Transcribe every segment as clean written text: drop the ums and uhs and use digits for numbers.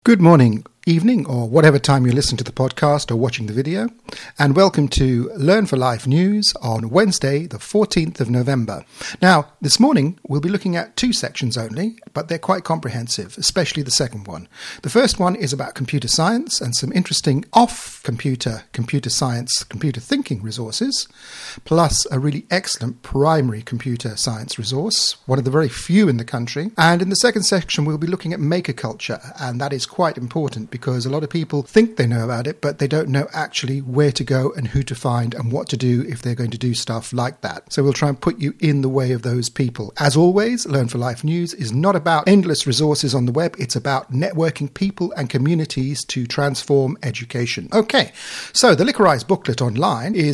Good morning, evening, or whatever time you listen to the podcast or watching the video, and welcome to Learn for Life News on Wednesday, the 14th of November. Now, this morning we'll be looking at two sections only, but they're quite comprehensive, especially the second one. The first one is about computer science and some interesting off-computer science, computer thinking resources, plus a really excellent primary computer science resource, one of the very few in the country. And in the second section we'll be looking at maker culture, and that is quite important because a lot of people think they know about it, but they don't know actually where to go and who to find and what to do if they're going to do stuff like that. So we'll try and put you in the way of those people. As always, Learn for Life News is not about endless resources on the web. It's about networking people and communities to transform education. Okay, so the Liquorize booklet online is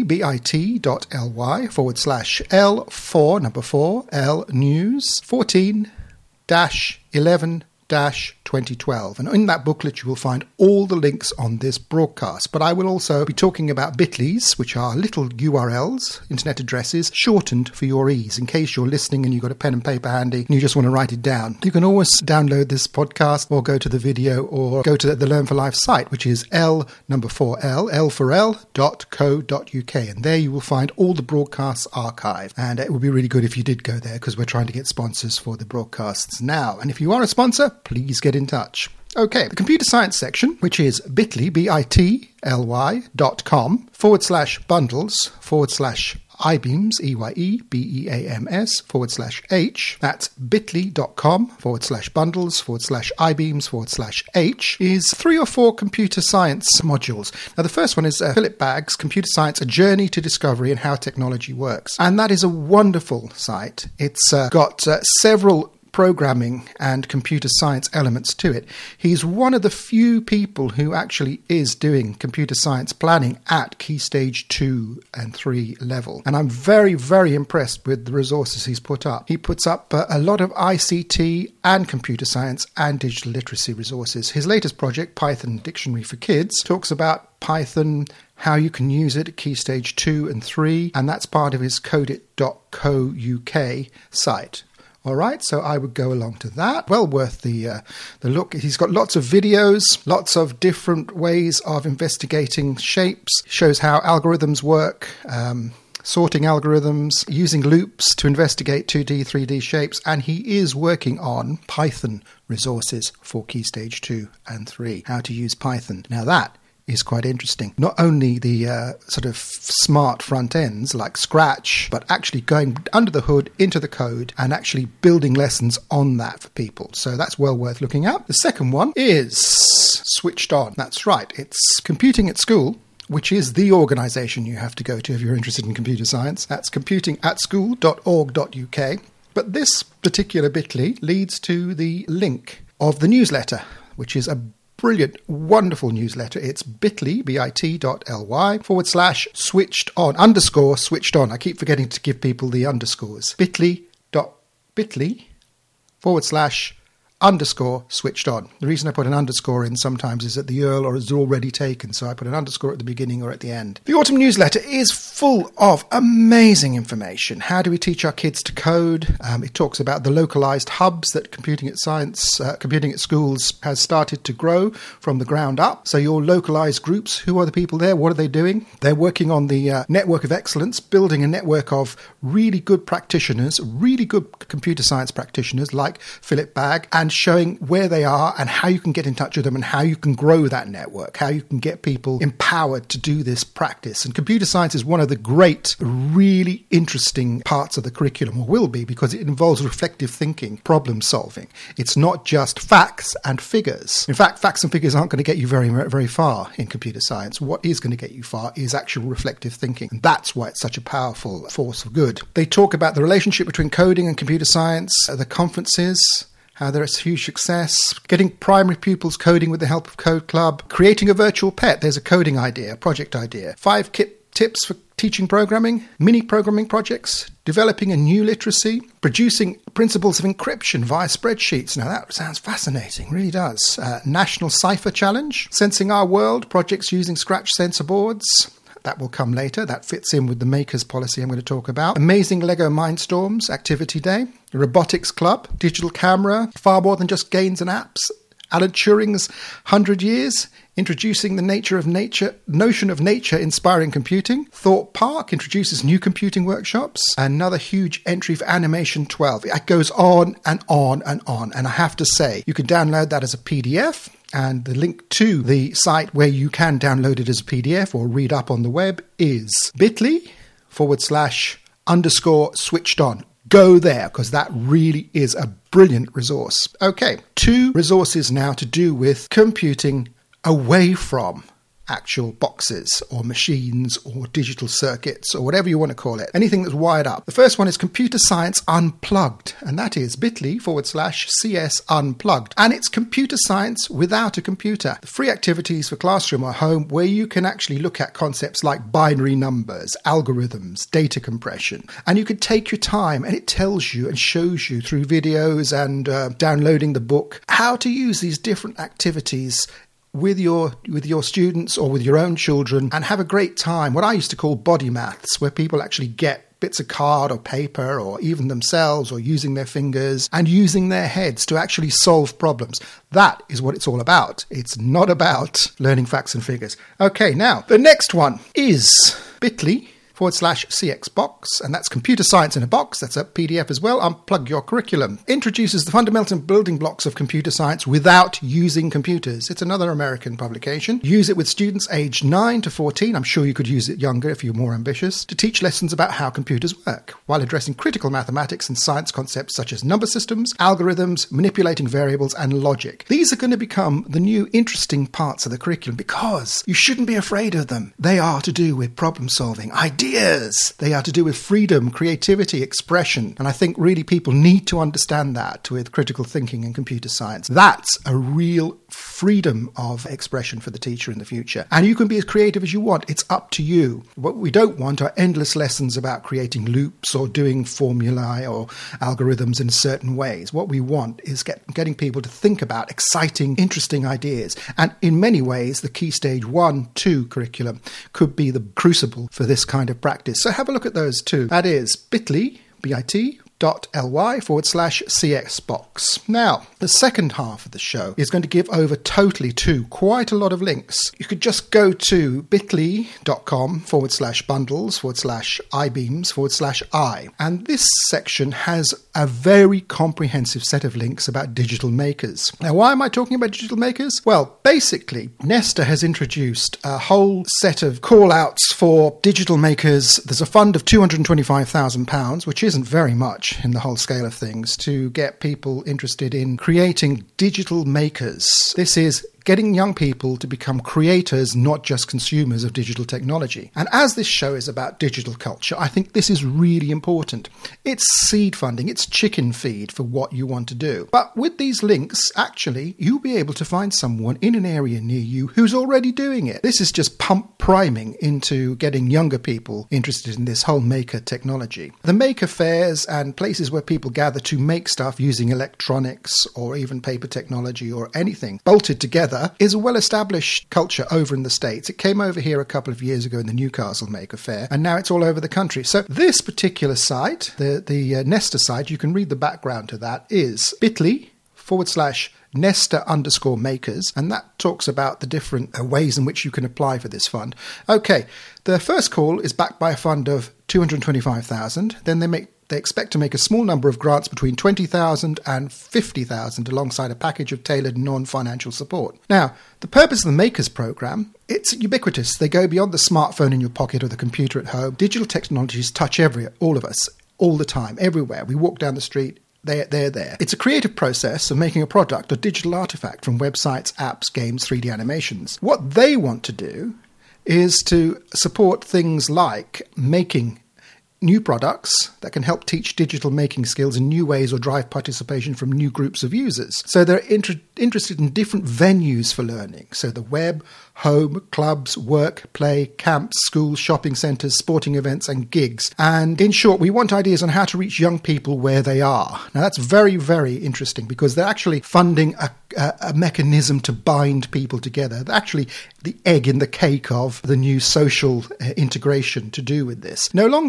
bit.ly/L4 News 14-11-2012, and in that booklet you will find all the links on this broadcast. But I will also be talking about bit.lys, which are little URLs, internet addresses, shortened for your ease. In case you're listening and you've got a pen and paper handy and you just want to write it down, you can always download this podcast or go to the video or go to the Learn for Life site, which is L4L.co.uk, and there you will find all the broadcasts archived. And it would be really good if you did go there because we're trying to get sponsors for the broadcasts now. And if you are a sponsor, please get in touch. Okay, the computer science section, which is bit.ly.com/bundles/iBeams, EYEBEAMS/H. That's bit.ly.com/bundles/iBeams/H is 3 or 4 computer science modules. Now, the first one is Philip Bagg's Computer Science, A Journey to Discovery and How Technology Works. And that is a wonderful site. It's got several programming and computer science elements to it. He's one of the few people who actually is doing computer science planning at Key Stage 2 and 3 level. And I'm very, very impressed with the resources he's put up. He puts up a lot of ICT and computer science and digital literacy resources. His latest project, Python Dictionary for Kids, talks about Python, how you can use it at Key Stage 2 and 3, and that's part of his codeit.co.uk site. All right, so I would go along to that. Well worth the look. He's got lots of videos, lots of different ways of investigating shapes. Shows how algorithms work, sorting algorithms, using loops to investigate 2D, 3D shapes, and he is working on Python resources for Key Stage 2 and 3, how to use Python. Now that is quite interesting. Not only the sort of smart front ends like Scratch, but actually going under the hood into the code and actually building lessons on that for people. So that's well worth looking at. The second one is Switched On. That's right. It's Computing at School, which is the organisation you have to go to if you're interested in computer science. That's computingatschool.org.uk. But this particular bit.ly leads to the link of the newsletter, which is a brilliant, wonderful newsletter. It's bit.ly/switched on. I keep forgetting to give people the underscores. bit.ly/switched on. The reason I put an underscore in sometimes is that the URL is already taken, so I put an underscore at the beginning or at the end. The autumn newsletter is full of amazing information. How do we teach our kids to code? It talks about the localized hubs that Computing at Schools has started to grow from the ground up. So your localized groups, who are the people there? What are they doing? They're working on the network of excellence, building a network of really good practitioners, really good computer science practitioners like Philip Bagg, and showing where they are and how you can get in touch with them and how you can grow that network, how you can get people empowered to do this practice. And computer science is one of the great, really interesting parts of the curriculum, or will be, because it involves reflective thinking, problem solving. It's not just facts and figures. In fact, facts and figures aren't going to get you very, very far in computer science. What is going to get you far is actual reflective thinking. And that's why it's such a powerful force of good. They talk about the relationship between coding and computer science, the conferences, how there's huge success, getting primary pupils coding with the help of Code Club, creating a virtual pet. There's a coding idea, a project idea. 5 tips for teaching programming, mini programming projects, developing a new literacy, producing principles of encryption via spreadsheets. Now that sounds fascinating, really does. National Cipher Challenge, Sensing Our World, projects using Scratch sensor boards. That will come later. That fits in with the makers policy I'm going to talk about. Amazing Lego Mindstorms Activity Day, the Robotics Club, digital camera, far more than just games and apps, Alan Turing's 100 Years, introducing the notion of nature inspiring computing. Thorpe Park introduces new computing workshops. Another huge entry for Animation 12. It goes on and on and on. And I have to say, you can download that as a PDF. And the link to the site where you can download it as a PDF or read up on the web is bit.ly/_switched on. Go there, because that really is a brilliant resource. Okay, 2 resources now to do with computing away from actual boxes or machines or digital circuits or whatever you want to call it, anything that's wired up. The first one is Computer Science Unplugged, and that is bit.ly/CS Unplugged. And it's computer science without a computer. The free activities for classroom or home where you can actually look at concepts like binary numbers, algorithms, data compression, and you can take your time, and it tells you and shows you through videos and downloading the book how to use these different activities with your students or with your own children and have a great time. What I used to call body maths, where people actually get bits of card or paper or even themselves or using their fingers and using their heads to actually solve problems. That is what it's all about. It's not about learning facts and figures. Okay, now the next one is bit.ly/CXbox, and that's Computer Science in a Box. That's a PDF as well. Unplug Your Curriculum. Introduces the fundamental building blocks of computer science without using computers. It's another American publication. Use it with students aged 9 to 14. I'm sure you could use it younger if you're more ambitious, to teach lessons about how computers work, while addressing critical mathematics and science concepts such as number systems, algorithms, manipulating variables, and logic. These are going to become the new interesting parts of the curriculum because you shouldn't be afraid of them. They are to do with problem solving, ideas. They are to do with freedom, creativity, expression. And I think really people need to understand that with critical thinking and computer science. That's a real freedom of expression for the teacher in the future. And you can be as creative as you want. It's up to you. What we don't want are endless lessons about creating loops or doing formulae or algorithms in certain ways. What we want is getting people to think about exciting, interesting ideas. And in many ways, the Key Stage 1-2 curriculum could be the crucible for this kind of practice. So have a look at those two. That is bit.ly/CXbox. Now, the second half of the show is going to give over totally to quite a lot of links. You could just go to bit.ly.com/bundles/ibeams/I. And this section has a very comprehensive set of links about digital makers. Now, why am I talking about digital makers? Well, basically, Nesta has introduced a whole set of call-outs for digital makers. There's a fund of £225,000, which isn't very much in the whole scale of things, to get people interested in creating digital makers. This is getting young people to become creators, not just consumers of digital technology. And as this show is about digital culture, I think this is really important. It's seed funding, it's chicken feed for what you want to do. But with these links, actually, you'll be able to find someone in an area near you who's already doing it. This is just pump priming into getting younger people interested in this whole maker technology. The maker fairs and places where people gather to make stuff using electronics or even paper technology or anything bolted together is a well-established culture over in the States. It came over here a couple of years ago in the Newcastle Maker Fair, and now it's all over the country. So this particular site, the Nesta site, you can read the background to that, is bit.ly/Nesta_makers, and that talks about the different ways in which you can apply for this fund. Okay, the first call is backed by a fund of $225,000. Then they expect to make a small number of grants between $20,000 and $50,000 alongside a package of tailored non-financial support. Now, the purpose of the Makers Programme, it's ubiquitous. They go beyond the smartphone in your pocket or the computer at home. Digital technologies touch all of us, all the time, everywhere. We walk down the street, they're there. It's a creative process of making a product or digital artifact from websites, apps, games, 3D animations. What they want to do is to support things like making new products that can help teach digital making skills in new ways or drive participation from new groups of users. So they're interested in different venues for learning. So the web, home, clubs, work, play, camps, schools, shopping centres, sporting events and gigs. And in short, we want ideas on how to reach young people where they are. Now that's very, very interesting because they're actually funding a mechanism to bind people together. They're actually the egg in the cake of the new social integration to do with this. No longer are people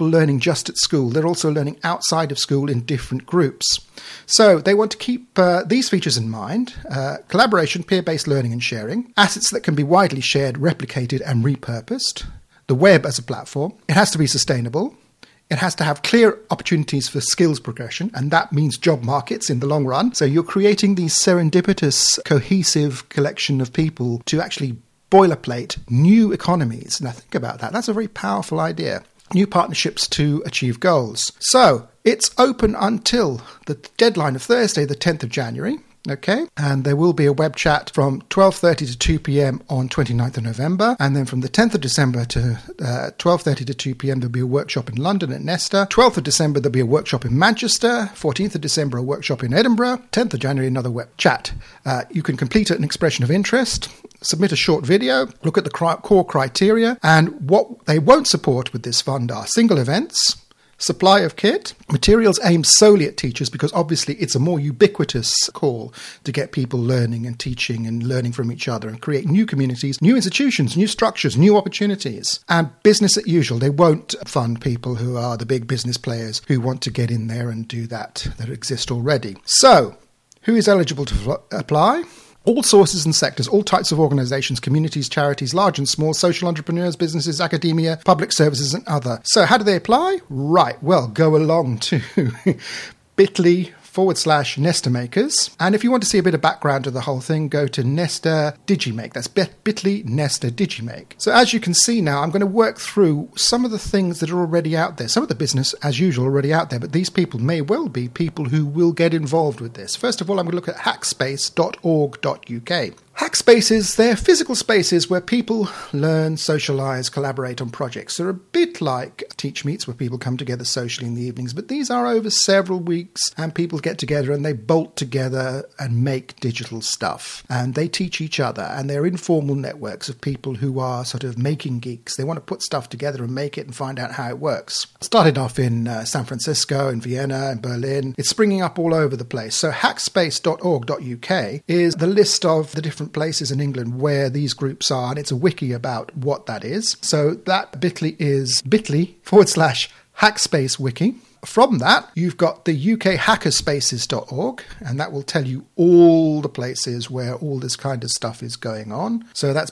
people learning just at school. They're also learning outside of school in different groups. So they want to keep these features in mind: collaboration, peer-based learning and sharing, assets that can be widely shared, replicated and repurposed, the web as a platform. It has to be sustainable. It has to have clear opportunities for skills progression, and that means job markets in the long run. So you're creating these serendipitous, cohesive collection of people to actually boilerplate new economies. Now think about that. That's a very powerful idea. New partnerships to achieve goals. So it's open until the deadline of Thursday, the 10th of January. Okay, and there will be a web chat from 12:30 to 2 p.m. on 29th of November, and then from the 10th of December to 12:30 to 2 p.m. there'll be a workshop in London at Nesta. 12th of December there'll be a workshop in Manchester. 14th of December a workshop in Edinburgh. 10th of January another web chat. You can complete an expression of interest, submit a short video, look at the core criteria, and what they won't support with this fund are single events, supply of kit, materials aimed solely at teachers, because obviously it's a more ubiquitous call to get people learning and teaching and learning from each other and create new communities, new institutions, new structures, new opportunities. And business as usual. They won't fund people who are the big business players who want to get in there and do that exist already. So, who is eligible to apply? All sources and sectors, all types of organisations, communities, charities, large and small, social entrepreneurs, businesses, academia, public services and other. So how do they apply? Right, well, go along to bit.ly/Nesta Makers. And if you want to see a bit of background to the whole thing, go to Nesta Digimake. That's bit.ly Nesta Digimake. So as you can see now, I'm going to work through some of the things that are already out there. Some of the business, as usual, already out there, but these people may well be people who will get involved with this. First of all, I'm going to look at hackspace.org.uk. Hackspaces, they're physical spaces where people learn, socialise, collaborate on projects. They're a bit like Teach Meets, where people come together socially in the evenings, but these are over several weeks and people get together and they bolt together and make digital stuff. And they teach each other, and they're informal networks of people who are sort of making geeks. They want to put stuff together and make it and find out how it works. Started off in San Francisco, in Vienna, in Berlin. It's springing up all over the place. So hackspace.org.uk is the list of the different places in England where these groups are, and it's a wiki about what that is. So that bit.ly is bit.ly/Hackspace wiki. From that, you've got the UK hackerspaces.org, and that will tell you all the places where all this kind of stuff is going on. So that's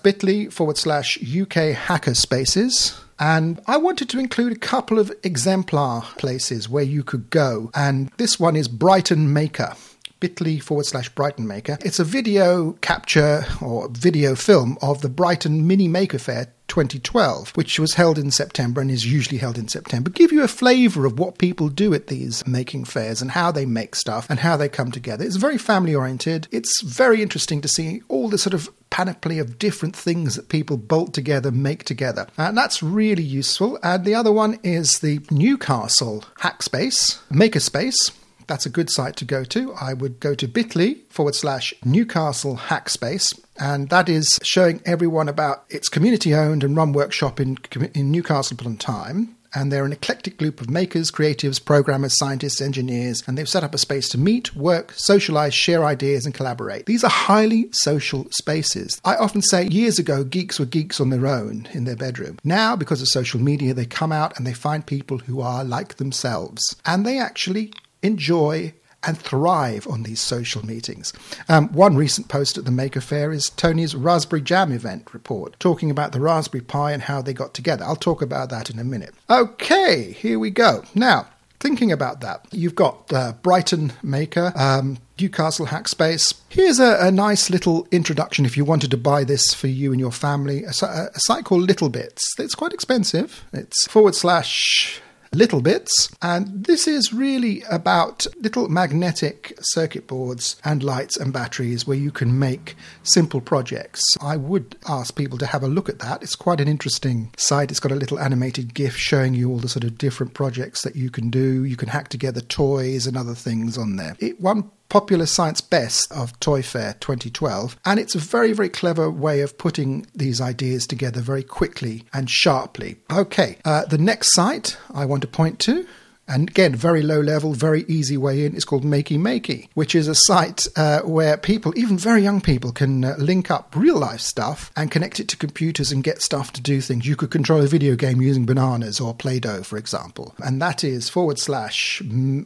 bit.ly/UK hackerspaces. And I wanted to include a couple of exemplar places where you could go. And this one is Brighton Maker. bit.ly/Brighton Maker. It's a video capture or video film of the Brighton Mini Maker Fair 2012, which was held in September and is usually held in September. Give you a flavour of what people do at these making fairs and how they make stuff and how they come together. It's very family oriented. It's very interesting to see all the sort of panoply of different things that people bolt together, make together. And that's really useful. And the other one is the Newcastle Hackspace, Makerspace. That's a good site to go to. I would go to bit.ly/Newcastle Hackspace, and that is showing everyone about its community-owned and run workshop in Newcastle upon Tyne. And they're an eclectic group of makers, creatives, programmers, scientists, engineers, and they've set up a space to meet, work, socialise, share ideas and collaborate. These are highly social spaces. I often say years ago, geeks were geeks on their own in their bedroom. Now, because of social media, they come out and they find people who are like themselves, and they actually enjoy and thrive on these social meetings. One recent post at the Maker Fair is Tony's Raspberry Jam event report, talking about the Raspberry Pi and how they got together. I'll talk about that in a minute. Okay, here we go. Now, thinking about that, you've got Brighton Maker, Newcastle Hackspace. Here's a nice little introduction if you wanted to buy this for you and your family. A site called Little Bits. It's quite expensive. It's /Little Bits, and this is really about little magnetic circuit boards and lights and batteries where you can make simple projects. I would ask people to have a look at that. It's quite an interesting site. It's got a little animated GIF showing you all the sort of different projects that you can do. You can hack together toys and other things on there. It won Popular Science Best of Toy Fair 2012, and it's a very, very clever way of putting these ideas together very quickly and sharply. Okay, the next site I want to point to, And again, very low level, very easy way in. It's called Makey Makey, which is a site where people, even very young people, can link up real life stuff and connect it to computers and get stuff to do things. You could control a video game using bananas or Play-Doh, for example. And that is /_Makey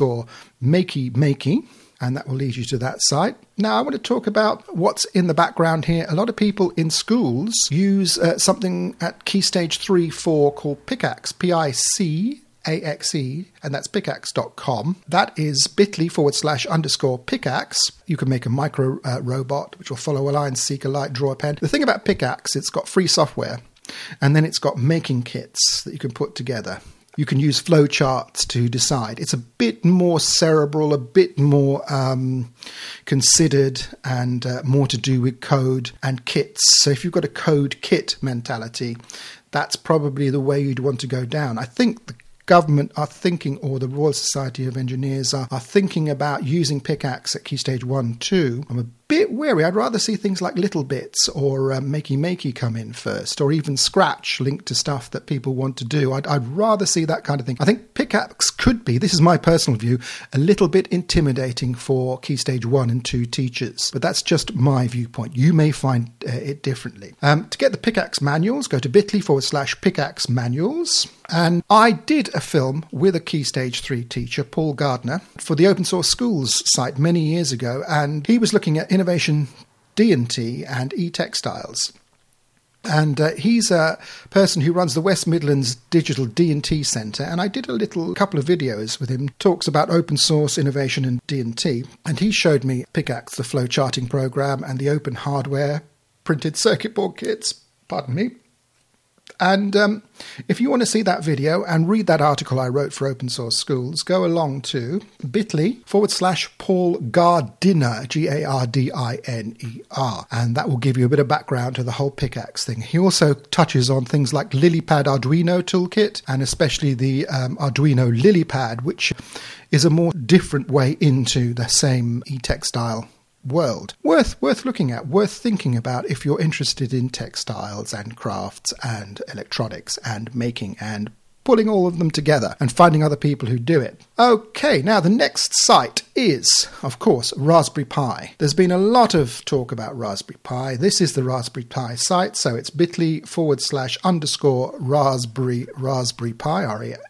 Makey. And that will lead you to that site. Now, I want to talk about what's in the background here. A lot of people in schools use something at Key Stage 3-4 called Pickaxe, P-I-C-A-X-E, and that's pickaxe.com. That is bit.ly/_pickaxe. You can make a micro robot, which will follow a line, seek a light, draw a pen. The thing about Pickaxe, it's got free software, and then it's got making kits that you can put together. You can use flowcharts to decide. It's a bit more cerebral, a bit more considered, and more to do with code and kits. So if you've got a code kit mentality, that's probably the way you'd want to go down. I think the government are thinking, or the Royal Society of Engineers are thinking about using Pickaxe at Key Stage 1-2. I'm a bit wary. I'd rather see things like Little Bits or Makey Makey come in first, or even Scratch linked to stuff that people want to do. I'd rather see that kind of thing. I think Pickaxe could be, this is my personal view, a little bit intimidating for Key Stage 1 and 2 teachers, but that's just my viewpoint. You may find it differently. To get the Pickaxe manuals, go to bit.ly/Pickaxe manuals. And I did a film with a Key Stage 3 teacher, Paul Gardner, for the Open Source Schools site many years ago, and he was looking at innovation D&T and e-textiles. And he's a person who runs the West Midlands Digital D&T Centre, and I did a couple of videos with him, talks about open source innovation and D&T, and he showed me Pickaxe, the flow charting program, and the open hardware printed circuit board kits, pardon me. And if you want to see that video and read that article I wrote for Open Source Schools, go along to bit.ly/Paul Gardiner, Gardiner. And that will give you a bit of background to the whole Pickaxe thing. He also touches on things like LilyPad Arduino toolkit, and especially the Arduino LilyPad, which is a more different way into the same e-textile world. Worth looking at, worth thinking about if you're interested in textiles and crafts and electronics and making and pulling all of them together and finding other people who do it. Okay, now the next site is, of course, Raspberry Pi. There's been a lot of talk about Raspberry Pi. This is the Raspberry Pi site, so it's bit.ly/_Raspberry Pi,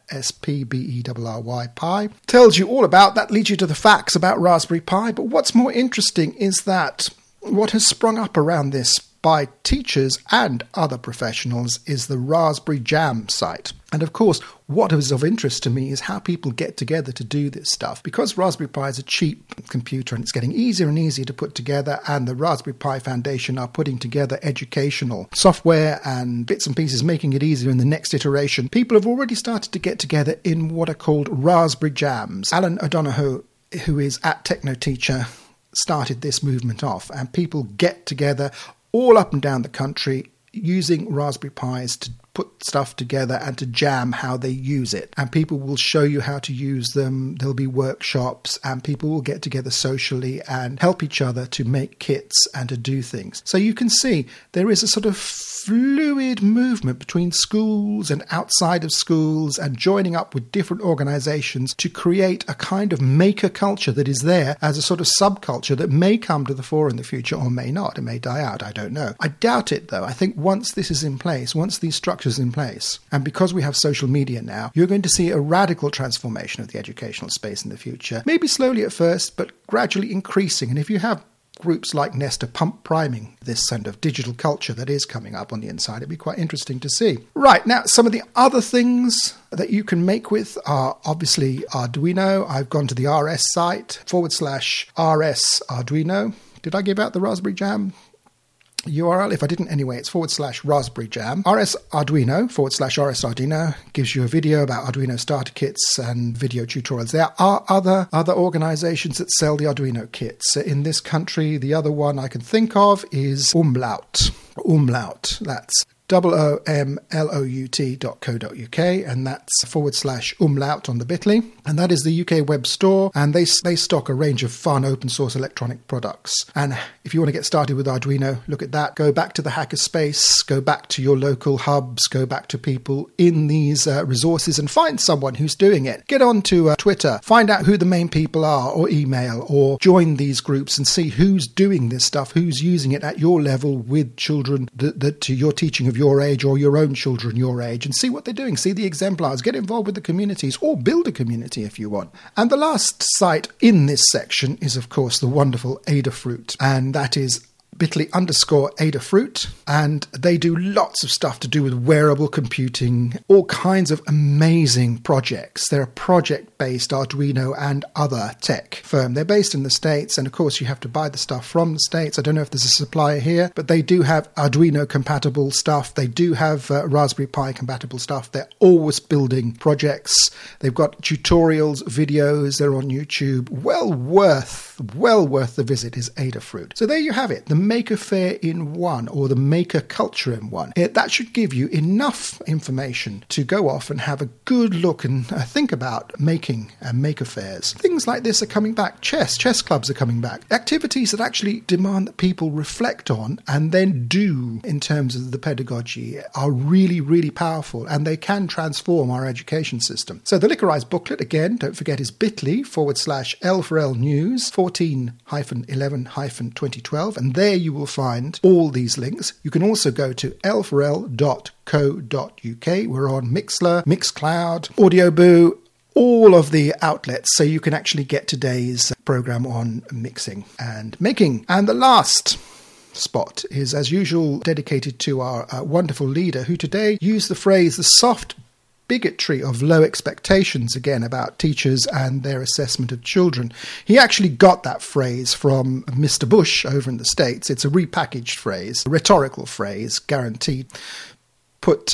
RASPBERRY Pi. Tells you all about that, leads you to the facts about Raspberry Pi, but what's more interesting is that what has sprung up around this by teachers and other professionals is the Raspberry Jam site. And of course, what is of interest to me is how people get together to do this stuff. Because Raspberry Pi is a cheap computer and it's getting easier and easier to put together, and the Raspberry Pi Foundation are putting together educational software and bits and pieces, making it easier in the next iteration, people have already started to get together in what are called Raspberry Jams. Alan O'Donoghue, who is at TechnoTeacher, started this movement off, and people get together all up and down the country using Raspberry Pis to put stuff together and to jam how they use it. And people will show you how to use them. There'll be workshops, and people will get together socially and help each other to make kits and to do things. So you can see there is a sort of fluid movement between schools and outside of schools, and joining up with different organizations to create a kind of maker culture that is there as a sort of subculture that may come to the fore in the future or may not. It may die out. I don't know. I doubt it, though. I think once this is in place, once these structures in place, and because we have social media now, you're going to see a radical transformation of the educational space in the future. Maybe slowly at first, but gradually increasing. And if you have groups like Nesta pump priming this kind of digital culture that is coming up on the inside, it'd be quite interesting to see. Right, now some of the other things that you can make with are obviously Arduino. I've gone to the RS site, /RS Arduino. Did I give out the Raspberry Jam URL? If I didn't, anyway, it's /Raspberry Jam. RS Arduino, /RS Arduino, gives you a video about Arduino starter kits and video tutorials. There are other organizations that sell the Arduino kits. In this country, the other one I can think of is Umlaut. That's oomlout.co.uk, and that's /umlaut on the bit.ly. And that is the UK web store, and they stock a range of fun open source electronic products. And if you want to get started with Arduino, look at that. Go back to the hackerspace, go back to your local hubs, go back to people in these resources and find someone who's doing it. Get on to Twitter, find out who the main people are, or email, or join these groups and see who's doing this stuff, who's using it at your level with children that you're teaching of your age, or your own children your age, and see what they're doing. See the exemplars, get involved with the communities, or build a community if you want. And the last site in this section is, of course, the wonderful Adafruit, and that is bit.ly_Adafruit, and they do lots of stuff to do with wearable computing, all kinds of amazing projects. They're a project-based Arduino and other tech firm. They're based in the States, and of course you have to buy the stuff from the States. I don't know if there's a supplier here, but they do have Arduino-compatible stuff. They do have Raspberry Pi-compatible stuff. They're always building projects. They've got tutorials, videos. They're on YouTube. Well worth the visit is Adafruit. So there you have it, the Maker Faire in one, or the Maker Culture in one. That should give you enough information to go off and have a good look and think about making Maker Fairs. Things like this are coming back. Chess clubs are coming back. Activities that actually demand that people reflect on and then do in terms of the pedagogy are really, really powerful, and they can transform our education system. So the Liquorize booklet, again, don't forget, is bit.ly/L4L News 14-11-2012, and there you will find all these links. You can also go to l4l.co.uk. We're on Mixler, Mixcloud, Audioboo, all of the outlets, so you can actually get today's program on mixing and making. And the last spot is, as usual, dedicated to our wonderful leader, who today used the phrase "the soft bigotry of low expectations," again, about teachers and their assessment of children. He actually got that phrase from Mr. Bush over in the States. It's a repackaged phrase, a rhetorical phrase, guaranteed. Put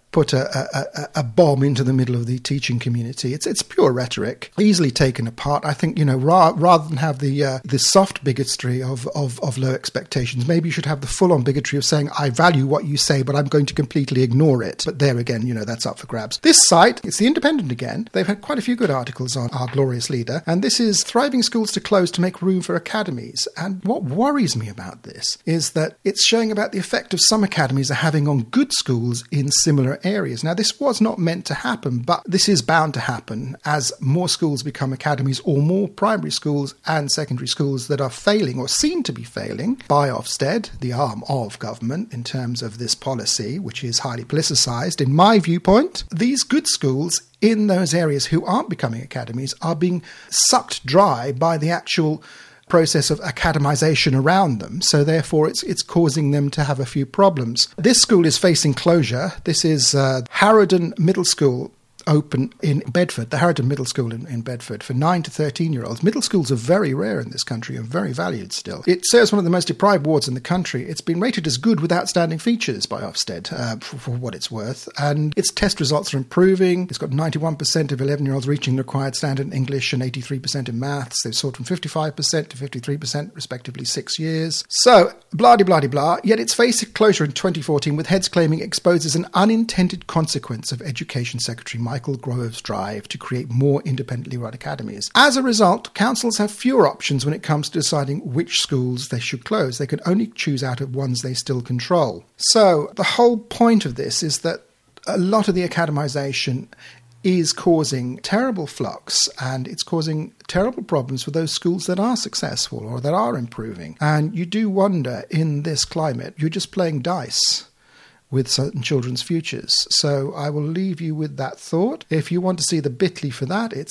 a bomb into the middle of the teaching community. It's pure rhetoric, easily taken apart. I think, rather than have the soft bigotry of low expectations, maybe you should have the full-on bigotry of saying, I value what you say, but I'm going to completely ignore it. But there again, that's up for grabs. This site, it's The Independent again. They've had quite a few good articles on our glorious leader, and this is Thriving Schools to Close to Make Room for Academies. And what worries me about this is that it's showing about the effect of some academies are having on good schools in similar areas. Now, this was not meant to happen, but this is bound to happen as more schools become academies, or more primary schools and secondary schools that are failing or seem to be failing by Ofsted, the arm of government, in terms of this policy, which is highly politicised. In my viewpoint, these good schools in those areas who aren't becoming academies are being sucked dry by the actual process of academization around them, so therefore it's causing them to have a few problems. This school is facing closure. This is Harrowden Middle School, open in Bedford, the Harrowden Middle School in Bedford, for 9 to 13-year-olds. Middle schools are very rare in this country and very valued still. It serves one of the most deprived wards in the country. It's been rated as good with outstanding features by Ofsted, for what it's worth, and its test results are improving. It's got 91% of 11-year-olds reaching the required standard in English and 83% in maths. They've soared from 55% to 53%, respectively, 6 years. So, blah-de-blah-de-blah, yet it's faced closure in 2014, with heads claiming it exposes an unintended consequence of Education Secretary Michael Grove's drive to create more independently run academies. As a result, councils have fewer options when it comes to deciding which schools they should close. They can only choose out of ones they still control. So the whole point of this is that a lot of the academisation is causing terrible flux, and it's causing terrible problems for those schools that are successful or that are improving. And you do wonder, in this climate, you're just playing dice with certain children's futures. So I will leave you with that thought. If you want to see the bit.ly for that, it's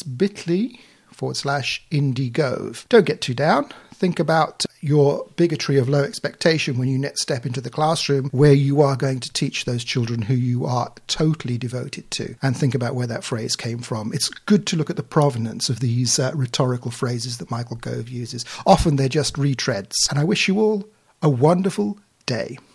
bit.ly/IndieGove. Don't get too down. Think about your bigotry of low expectation when you next step into the classroom where you are going to teach those children who you are totally devoted to, and think about where that phrase came from. It's good to look at the provenance of these rhetorical phrases that Michael Gove uses. Often they're just retreads. And I wish you all a wonderful day.